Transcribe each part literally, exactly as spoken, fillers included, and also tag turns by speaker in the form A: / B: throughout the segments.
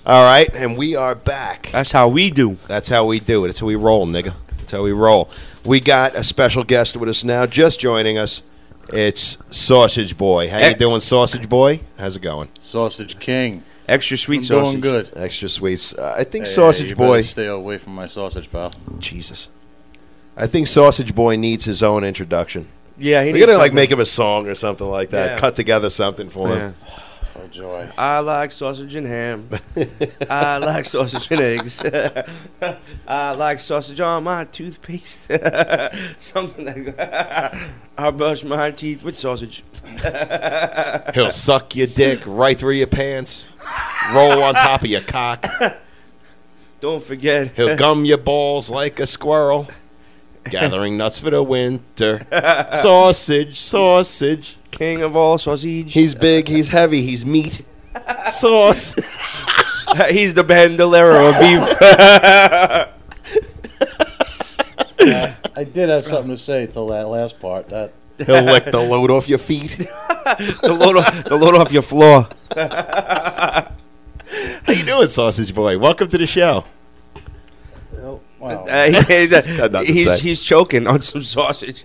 A: All right, and we are back.
B: That's how we do.
A: That's how we do it. That's how we roll, nigga. That's how we roll. We got a special guest with us now, just joining us. It's Sausage Boy. How you doing, Sausage Boy? How's it going?
C: Sausage King.
B: Extra sweet
C: I'm
B: sausage.
C: doing good.
A: Extra sweets. Uh, I think
C: Hey,
A: Sausage
C: hey, you
A: Boy.
C: better stay away from my sausage, pal.
A: Jesus. I think Sausage Boy needs his own introduction.
B: Yeah, he
A: We
B: needs
A: gotta like
B: something.
A: make him a song or something like that.
B: Yeah.
A: Cut together something for him.
B: Yeah.
C: Oh, joy.
B: I like sausage and ham. I like sausage and eggs. I like sausage on my toothpaste. Something like that. I brush my teeth with sausage.
A: He'll suck your dick right through your pants, roll on top of your cock.
B: Don't forget.
A: He'll gum your balls like a squirrel, gathering nuts for the winter. Sausage, sausage.
B: King of all sausage.
A: He's big, he's heavy, he's meat. Sauce.
B: He's the bandolero of beef.
C: Uh, I did have something to say till that last part. That
A: He'll lick the load off your feet.
B: the, load off, the load off your floor.
A: How you doing, Sausage Boy? Welcome to the show.
C: oh, wow.
B: Uh, he- he's,
A: got nothing to
B: he's,
A: say.
B: he's choking on some sausage.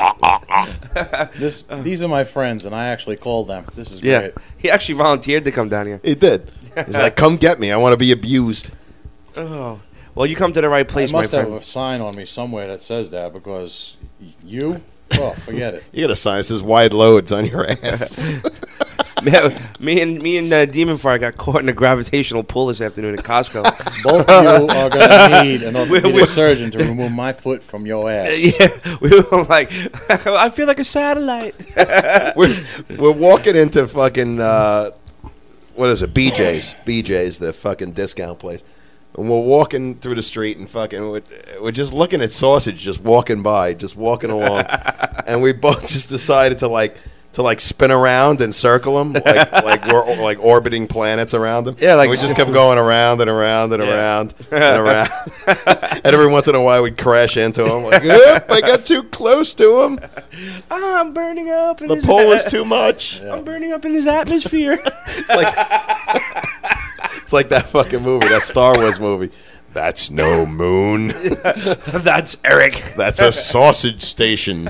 C: this these are my friends, and I actually called them. This is
B: Yeah.
C: great.
B: He actually volunteered to come down here.
A: He did. He's like, come get me. I want to be abused.
B: Oh. Well, you come to the right place,
C: I
B: my
C: must have
B: friend.
C: a sign on me somewhere that says that because y- you, oh, forget it.
A: You got a sign that says wide loads on your ass.
B: me and me and uh, Demon Fire got caught in a gravitational pull this afternoon at Costco.
C: Both of you are going to need an
B: We're-
C: orthopedic
B: we're-
C: surgeon to remove my foot from your ass.
B: Yeah, we were like, I feel like a satellite.
A: we're, we're walking into fucking, uh, what is it, B J's. B J's, the fucking discount place. And we're walking through the street and fucking, we're, we're just looking at Sausage just walking by, just walking along. And we both just decided to like, to like spin around and circle him, like like we're like orbiting planets around him.
B: Yeah, like-
A: and we just kept going around and around and
B: Yeah.
A: around and around. And every once in a while we'd crash into him. Like, yep, I got too close to him.
B: I'm burning up. In
A: The
B: this
A: pull is too much.
C: Yeah.
B: I'm burning up in this atmosphere.
A: It's like it's like that fucking movie, that Star Wars movie. That's no moon.
B: That's Eric.
A: That's a sausage station.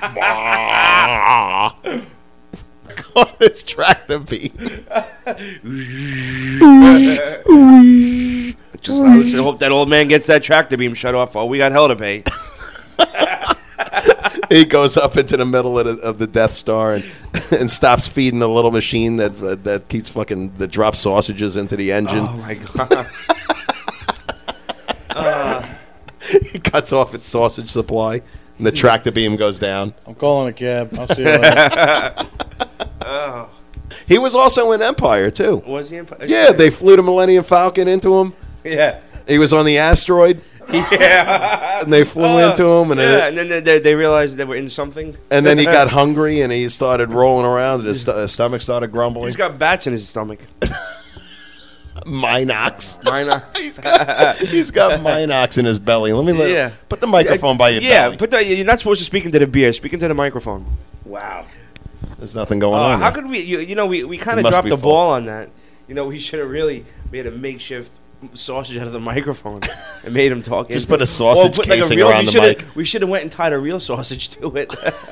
A: God, it's tractor beam.
B: Just I just hope that old man gets that tractor beam shut off. Oh, we got hell to pay.
A: He goes up into the middle of the, of the Death Star and and stops feeding the little machine that uh, that keeps fucking that drops sausages into the engine.
B: Oh my god. uh,
A: He cuts off its sausage supply, and the tractor beam goes down.
C: I'm calling a cab. I'll see you later.
B: oh.
A: He was also in Empire too.
B: Was he in?
A: Yeah, they flew the Millennium Falcon into him.
B: Yeah.
A: He was on the asteroid,
B: Yeah.
A: and they flew
B: Oh,
A: into him, and
B: yeah,
A: then,
B: and then they, they, they realized they were in something.
A: and then he got hungry, and he started rolling around, and his, st- his stomach started grumbling.
B: He's got bats in his stomach.
A: Minox.
B: Mine.
A: he's got he's got Minox in his belly. Let me let,
B: Yeah.
A: put the microphone by your
B: yeah,
A: belly.
B: but the, you're not supposed to speak into the beer. Speak into the microphone.
A: Wow, there's nothing going
B: Uh,
A: on.
B: how
A: there.
B: could we? You, you know, we, we kind
A: It
B: of
A: must
B: dropped
A: be
B: the
A: full.
B: ball on that. You know, we should have really made a makeshift sausage out of the microphone and made him talk.
A: Just
B: into
A: put a
B: it.
A: sausage
B: Or put, like, a
A: casing
B: real-
A: around
B: we
A: the
B: shoulda-
A: mic.
B: We should have went and tied a real sausage to it.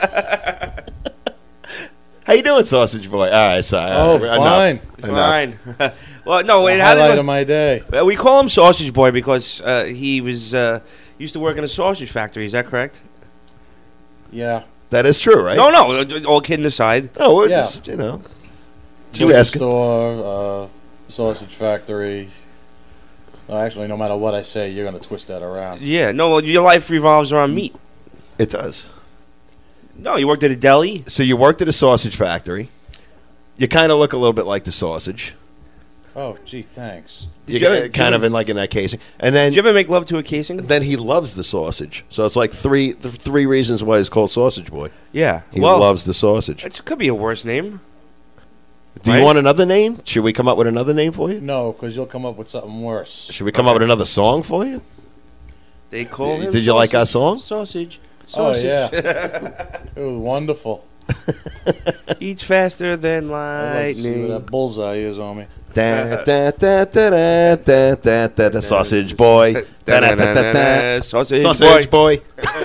A: How you doing, Sausage Boy? All right, sorry.
C: Oh,
A: enough.
C: fine.
A: Enough.
B: Fine. Well, no, wait.
C: The
B: How
C: highlight
B: did
C: of my day.
B: uh, we call him Sausage Boy because uh, he was uh, used to work in a sausage factory? Is that correct?
C: Yeah.
A: That is true, right?
B: No, no. uh, All kidding aside.
A: No, we're
C: Yeah.
A: just, you know. Just
C: Liquor
A: asking.
C: store, uh, sausage factory. No, actually, no matter what I say, you're going to twist that around.
B: Yeah. No. Well, your life revolves around meat.
A: It does.
B: No, you worked at a deli.
A: So you worked at a sausage factory. You kind of look a little bit like the sausage.
C: Oh, gee, thanks.
A: You
B: you ever-
A: got kind
B: did
A: of
B: you-
A: in like in that casing, and then
B: Did you ever make love to a casing?
A: then he loves the sausage. So it's like three th- three reasons why he's called Sausage Boy.
B: Yeah.
A: He
B: well,
A: loves the sausage.
B: it could be a worse name.
A: Do
B: right?
A: you want another name? Should we come up with another name for you?
C: No, because you'll come up with something worse.
A: Should we come up with another song for you?
B: They call
A: Did-
B: him.
A: did you like our song?
B: Sausage.
C: Oh,
B: Sausage.
C: yeah. It was wonderful.
B: Eats faster than
C: I'd like to see where
B: lightning.
C: that bullseye is on me.
A: Da, da, da, da, da, da, da, da, da, sausage boy. Da, da, da, da, da.
B: Sausage,
A: Sausage boy.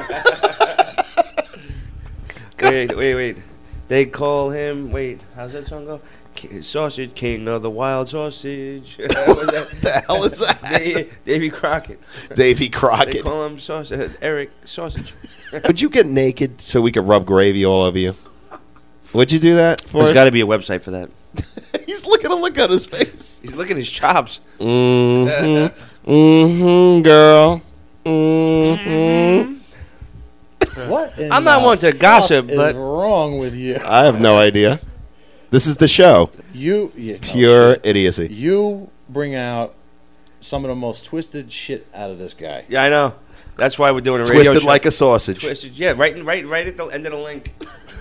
B: Wait, wait, wait. They call him. Wait, how's that song go? K- Sausage King of the Wild Sausage. What
A: the hell is that?
B: Davy, Davy Crockett.
A: Davy
B: They
A: Crockett.
B: call him Sausage. Eric Sausage.
A: Would you get naked so we could rub gravy all over you? Would you do that for
B: There's
A: us?
B: got to be a website for that.
A: He's looking a look on his face.
B: He's looking at his chops.
A: Mm-hmm. Mm-hmm, girl. Mm-hmm.
C: What? in
B: I'm not
C: the
B: one to gossip,
C: fuck
B: but-
C: is wrong with you?
A: I have no idea. This is the show.
C: You yeah, no
A: Pure
C: shit.
A: idiocy.
C: You bring out some of the most twisted shit out of this guy.
B: Yeah, I know. That's why we're doing a radio
A: Twisted
B: show.
A: like a sausage.
B: Twisted. Yeah, right, right, right at the end of the link.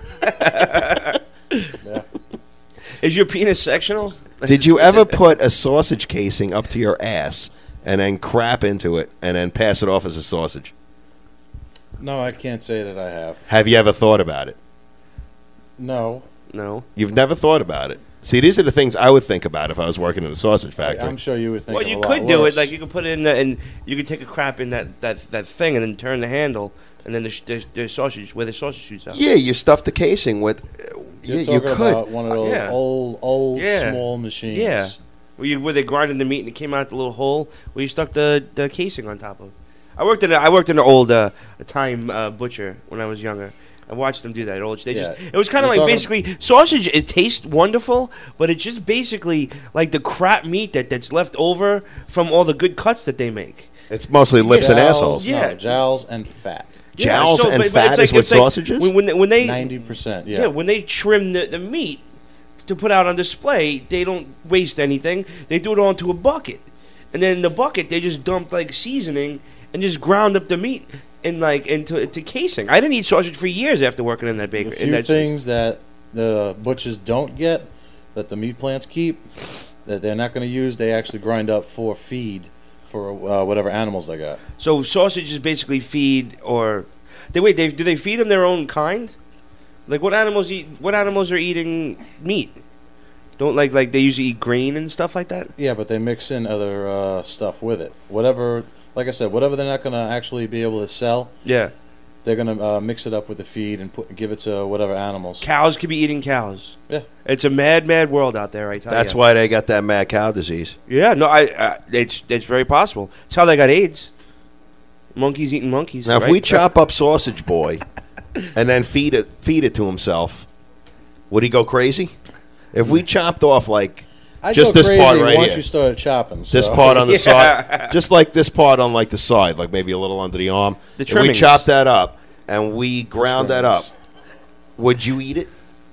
C: Yeah.
B: Is your penis sectional?
A: Did you ever put a sausage casing up to your ass and then crap into it and then pass it off as a sausage?
C: No, I can't say that I have.
A: Have you ever thought about it?
C: No.
B: No.
A: You've never thought about it. See, these are the things I would think about if I was working in a sausage factory.
C: I'm sure you would think
B: Well,
C: of
B: you
C: a
B: could
C: lot
B: do
C: worse.
B: it. Like you could put it in the, and you could take a crap in that, that, that thing and then turn the handle, and then the, sh- the, the sausage where the sausage shoots out.
A: Yeah, you stuff the casing with. Uh,
C: You're
A: yeah, you
C: talking
A: could.
C: about one of those
B: Yeah.
C: old, old,
B: Yeah.
C: small machines.
B: Yeah. Where, you, where they grinded the meat and it came out the little hole where you stuck the, the casing on top of. I worked in a, I worked in an old uh, Italian uh, butcher when I was younger. I watched them do that. Old, they
C: Yeah.
B: just it was kind of
C: You're
B: like
C: talking-
B: basically sausage. It tastes wonderful, but it's just basically like the crap meat that, that's left over from all the good cuts that they make.
A: It's mostly lips and
C: Jowls,
A: assholes.
B: Yeah.
C: No, jowls and fat.
A: Jowls
B: so-
A: and
B: but- but
A: fat
B: it's
A: is
B: like-
A: what
B: it's like
A: sausage is?
B: When, when, they- when they
C: Ninety percent.
B: yeah.
C: Yeah.
B: when they trim the, the meat to put out on display, they don't waste anything. They do it all into a bucket, and then in the bucket they just dump like seasoning and just ground up the meat in like into into casing. I didn't eat sausage for years after working in that
C: The
B: bakery. in
C: few
B: that-
C: things that the butchers don't get, that the meat plants keep, that they're not going to use, they actually grind up for feed for uh, whatever animals they got.
B: So sausage is basically feed, or they wait. They do they feed them their own kind? Like what animals eat? What animals are eating meat? Don't like like they usually eat grain and stuff like that.
C: Yeah, but they mix in other uh, stuff with it. Whatever, like I said, whatever they're not going to actually be able to sell,
B: Yeah,
C: they're going to uh, mix it up with the feed and put give it to whatever animals.
B: cows could be eating cows.
C: Yeah.
B: It's a mad, mad world out there. I tell
A: That's
B: you.
A: why they got that mad cow disease.
B: Yeah, no, I. Uh, it's it's very possible. It's how they got AIDS. Monkeys eating monkeys.
A: Now, if
B: right?
A: we chop up Sausage Boy and then feed it feed it to himself, would he go crazy? If we chopped off like
C: I'd
A: just
C: go
A: this
C: crazy
A: part right
C: once
A: here.
C: you started chopping.
A: this
C: so.
A: part on the
B: Yeah.
A: side, just like this part on like the side, like maybe a little under the arm.
B: The
A: If we
B: trimmings.
A: chop that up and we ground that up,
C: trimmings.
A: would you eat it?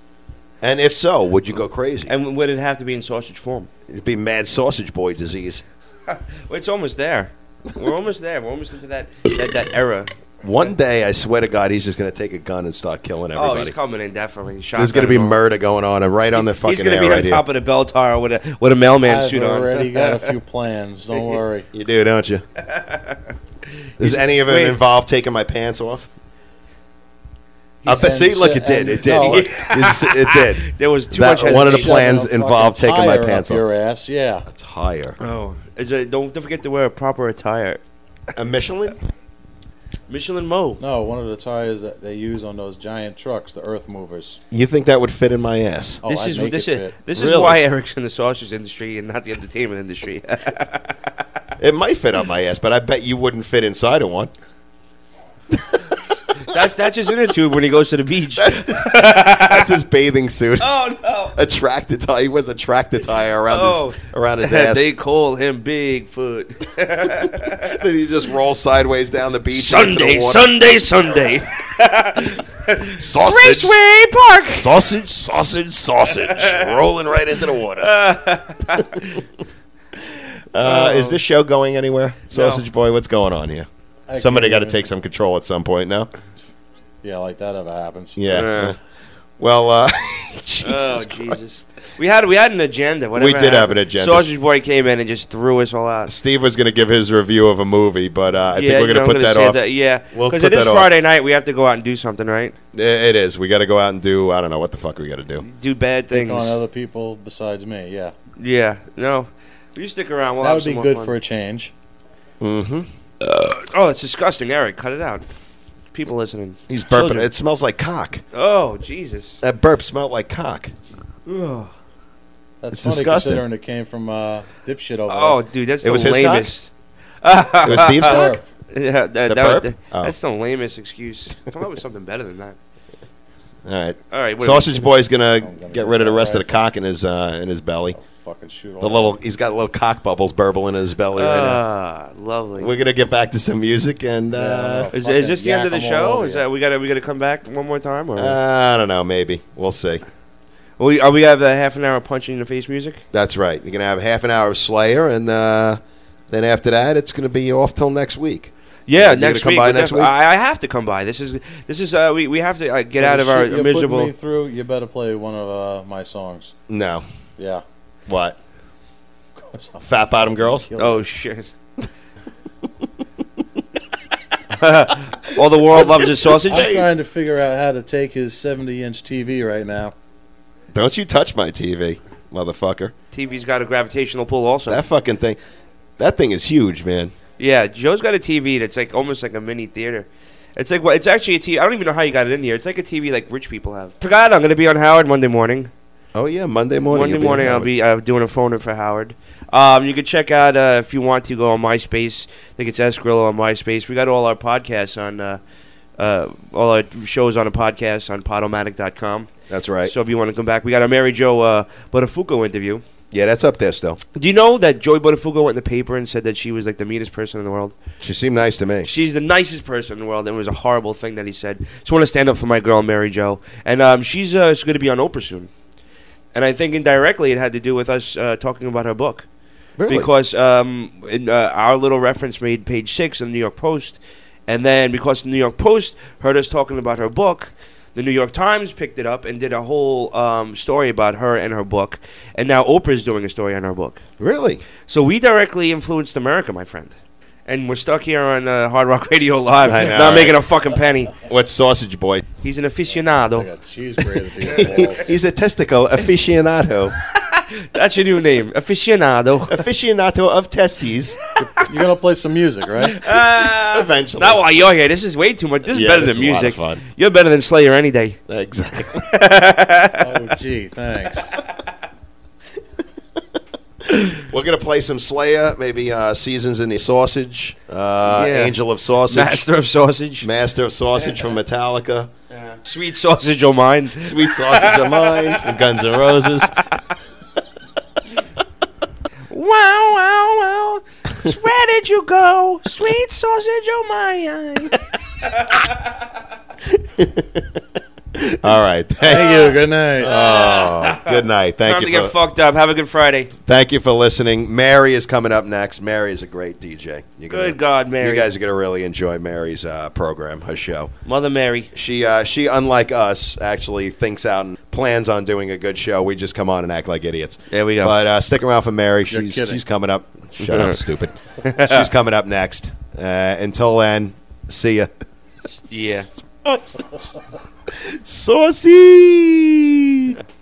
A: And if so, would you go crazy?
B: and would it have to be in sausage form?
A: It'd be mad Sausage Boy disease.
B: Well, it's almost there. We're almost there. We're almost into that that, that era.
A: One day, I swear to God, he's just going to take a gun and start killing
B: Oh,
A: everybody.
B: he's coming in definitely.
A: There's going to be murder going on, and right on the fucking
B: He's going to
A: air
B: be
A: right
B: on
A: here.
B: top of the bell tower with a with a mailman
C: I've
B: suit on.
C: already got a few plans. Don't worry.
A: You do, don't you? Does any of it
B: Wait.
A: involve taking my pants off?
C: He
A: Uh, but see,
C: sends-
A: look, it did.
C: and-
A: It did.
C: no,
A: Look, It's- it did.
B: There was too
A: That-
B: much.
A: one of the
B: hesitation.
A: plans
C: shoving a
A: involved
C: fucking
A: taking my
C: tire
A: pants
C: up
A: off.
C: your ass. Yeah.
A: It's higher.
B: Oh, is it, don't don't forget to wear a proper attire.
A: A Michelin?
B: Michelin Mo.
C: No, one of the tires that they use on those giant trucks, the earth movers.
A: You think that would fit in my ass?
C: Oh,
B: this
C: I'd
B: is
C: make
B: this
C: it
B: is
C: fit.
B: this
A: Really?
B: is why Eric's in the sausage industry and not the entertainment industry.
A: It might fit on my ass, but I bet you wouldn't fit inside of one.
B: That's that's his inner tube when he goes to the beach.
A: That's his bathing suit.
B: Oh no!
A: A tractor tie. He wears a tractor tie around
B: Oh.
A: his around his ass.
B: They call him Bigfoot.
A: Then he just rolls sideways down the beach into
B: Sunday,
A: the water.
B: Sunday, Sunday.
A: Sausage,
B: Raceway Park.
A: sausage, sausage, sausage, rolling right into the water. Uh, is this show going anywhere, Sausage Boy? What's going on here?
C: I
A: Somebody
C: can't
A: got to
C: even-
A: take some control at some point now.
C: Yeah, like that ever happens.
A: Yeah.
B: Uh.
A: Well, uh, Jesus
B: Oh
A: Christ.
B: Jesus! We had we had an agenda. Whatever
A: We did have
B: happened.
A: an agenda.
B: Sausage Boy came in and just threw us all out.
A: Steve was going to give his review of a movie, but uh, I think
B: yeah,
A: we're
B: you
A: going
B: know,
A: to
B: I'm
A: put
B: gonna
A: that
B: say
A: off.
B: yeah,
A: We'll
B: because
A: put
B: it is
A: that off.
B: Friday night. We have to go out and do something, right?
A: I- It is. We got to go out and do. I don't know what the fuck we got to do.
B: Do bad
C: Take on
B: things.
C: other people besides me. Yeah.
B: Yeah, no. You stick around. We'll
C: that
B: have
C: would
B: some
C: be
B: more
C: good
B: fun.
C: for a change.
A: Mm-hmm.
B: Oh, it's disgusting, Eric. Cut it out. People listening.
A: He's burping.
B: Children.
A: It smells like cock.
B: Oh, Jesus.
A: That burp smelled like cock.
B: Ugh.
C: That's
A: It's
C: funny
A: disgusting.
C: considering it came from uh, dipshit over
B: Oh, dude, that's
A: It
B: the
A: was his cock?
B: lamest.
A: It was Steve's
C: there.
A: cock?
B: Yeah, that,
A: The
B: that,
A: burp?
B: that-
A: Oh.
B: that's the lamest excuse. Come up with something better than that.
A: All right.
B: All right. What
A: Sausage Boy's gonna
C: gonna
A: get rid of the rest of the
C: right.
A: cock in his uh, in his belly.
C: I'll fucking shoot all
A: The little he's got little cock bubbles burbling in his belly right now.
B: Ah, lovely.
A: We're gonna get back to some music and uh,
C: Yeah.
B: Is, is this the end of the
C: Fucking yak 'em all
B: show?
C: over
B: Is
C: you.
B: that we gotta we gotta come back one more time? Or
A: I don't know, maybe we'll see.
B: we, are we gonna have the half an hour punching in the face music?
A: That's right. You're gonna have half an hour of Slayer, and uh, then after that, it's gonna be off till next week.
B: Yeah,
A: You
B: next
A: gonna come
B: week.
A: by
B: We're
A: next
B: def-
A: week?
B: I, I have to come by. This is this is uh, we we have to uh, get
C: Yeah,
B: out
C: the
B: of our
C: shit you're
B: miserable.
C: putting me through, you better play one of uh, my songs.
A: No,
C: Yeah.
A: what? Fat bottom girls?
B: Oh shit! All the world loves is sausage.
C: I'm trying to figure out how to take his seventy-inch T V right now.
A: Don't you touch my T V, motherfucker!
B: T V's got a gravitational pull also.
A: That fucking thing, that thing is huge, man.
B: Yeah, Joe's got a T V that's like almost like a mini theater. It's like well, it's actually a T V. I don't even know how you got it in here. It's like a T V like rich people have. Forgot I'm going to be on Howard Monday morning.
A: Oh yeah, Monday morning.
B: Monday
A: you'll be
B: morning
A: in
B: I'll
A: Howard.
B: be uh, doing a phone in for Howard. Um, you can check out uh, if you want to go on MySpace. I think it's S Grillo on MySpace. We got all our podcasts on uh, uh, all our shows on a podcast on podomatic dot com.
A: That's right.
B: So if you want to come back, we got a Mary Jo uh, Buttafuoco interview.
A: Yeah, that's up there still.
B: Do you know that Joey Buttafuoco went in the paper and said that she was like the meanest person in the world?
A: She seemed nice to me.
B: She's the nicest person in the world, and it was a horrible thing that he said. Just want to stand up for my girl, Mary Jo. And um, she's, uh, she's going to be on Oprah soon. And I think indirectly it had to do with us uh, talking about her book.
A: Really?
B: Because um, in, uh, our little reference made page six of the New York Post. And then because the New York Post heard us talking about her book, the New York Times picked it up and did a whole um, story about her and her book. And now Oprah's doing a story on her book.
A: Really?
B: So we directly influenced America, my friend. And we're stuck here on uh, Hard Rock Radio Live,
A: I know,
B: not
A: right?
B: making a fucking penny.
A: What's Sausage Boy?
B: He's an
C: I
B: aficionado.
C: got cheese grated to your balls.
A: He's a testicle aficionado.
B: That's your new name, aficionado.
A: Aficionado of testes.
C: You're going to play some music, right?
B: Uh,
A: Eventually.
B: not while you're here. This is way too much. This is
A: Yeah,
B: better
A: this
B: than
A: is a lot of
B: music.
A: fun.
B: You're better than Slayer any day.
A: Exactly.
C: Oh, gee, thanks.
A: We're gonna play some Slayer, maybe uh, Seasons in the Sausage, uh,
B: Yeah.
A: Angel of Sausage,
B: Master of sausage.
A: Master of Sausage from Metallica,
B: Sweet sausage o' mine.
A: Sweet Sausage of Mine from Guns N' Roses.
B: Wow, wow, wow. Where did you go? Sweet sausage o' mine.
A: All right, thank,
C: Thank you. Good night.
A: oh, good night. Thank
B: Time to
A: you
B: get
A: for
B: fucked up. Have a good Friday.
A: thank you for listening. Mary is coming up next. Mary is a great D J. You're gonna-
B: Good God, Mary.
A: You guys are gonna really enjoy Mary's uh, program, her show.
B: Mother Mary.
A: She, uh, she, unlike us, actually thinks out and plans on doing a good show. We just come on and act like idiots.
B: There we go.
A: But uh, stick around for Mary.
C: You're
A: She's
C: kidding.
A: she's coming up. Shut up, stupid. She's coming up next. Uh, until then, see ya.
B: Yeah.
A: Saucy.